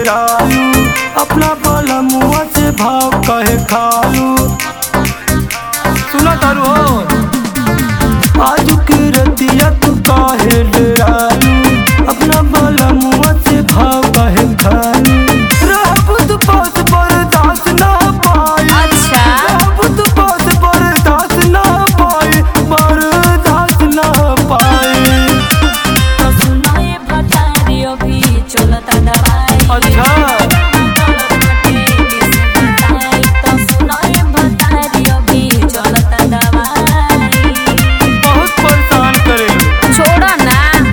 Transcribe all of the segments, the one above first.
डेरालू अपना बलमुआ से भाव कहे खालू। सुना तारू हो आज की रतिया तू काहे डेरालू अपना बलमुआ से भाव कहे खालू। रहब तू पास बर्दाश्त ना पाई। अच्छा रहब तू पास बर्दाश्त ना पाई बर्दाश्त ना पाई। तो सुनो ये भतारी अभी चलता दवाई। अच्छा तो सुनो ये भतारी अभी चलता दवाई। बहुत परेशान करे। छोड़ो ना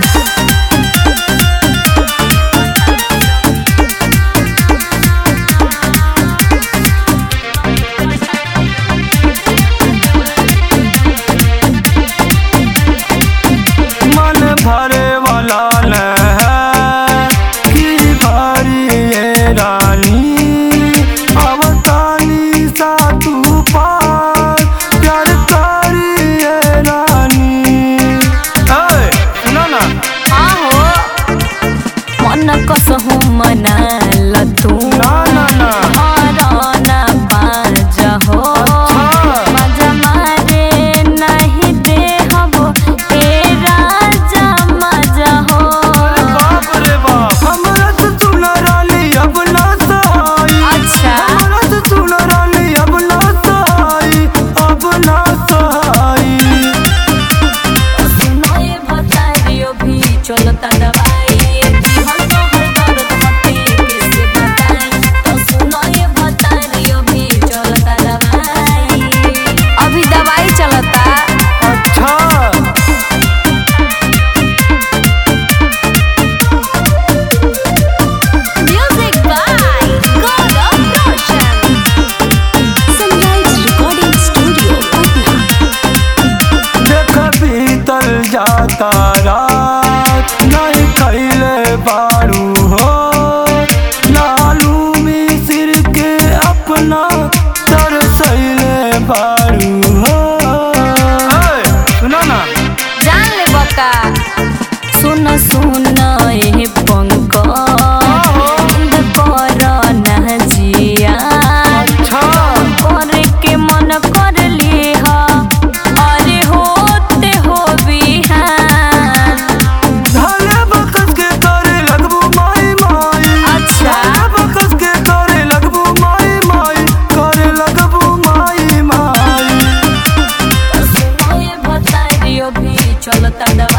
मन भरे वाला न है कि भारी ये रानी अवतानी सा तू पार प्यार कारी ये रानी। ऐ, सुना ना हाँ हो मन कसहु मना लतू ना ना ना ना बाजा हो हाँ। मजा मारे नहीं दे हबो ए राजा मजा हो। बाप रे बाप हमरा से सुना रानी अब ना सहाई। अच्छा हमरा से सुना रानी अब ना सहाई अब ना सहाई। सुनो ये भतारियो भी चलता दवाई। दिहल तोहर दर्द हटे कैसे बताई। तो सुनो ये भतारियो भी चलता दवाई। अभी दवाई चलता। अच्छा Music by Gaurav Roshan. Sunrise Recording Studio, Patna. देख बीतल जाता रात नहीं कैले बारू हो लालू मिसिर के अपना तरसैले बारू हो। ऐ, सुना ना जान ले बका सुन सुन ए पंकज कर न जिया अच्छा करे के मन कर लिह अरे होते हो बिहान। धले बकस के करे लगबू माई माई। अच्छा धले बकस के करे लगबू माई माई करे लगबू माई माई। सुनो ये भतारियो भी चलता दवाई।